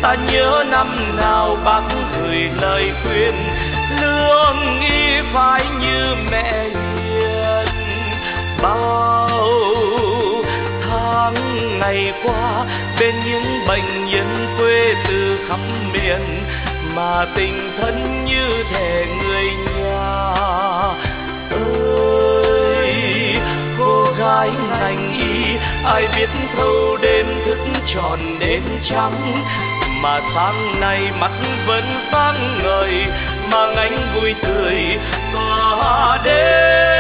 Ta nhớ năm nào bác gửi lời khuyên, lương y phải như mẹ hiền. Bao tháng ngày qua bên những bệnh nhân quê từ khắp miền, mà tình thân như thể người nhà. Ơi cô gái ngành y, ai biết thâu đêm thức tròn đêm trắng, mà sáng nay mắt vẫn sáng ngời, mang ánh vui tươi tỏa đến.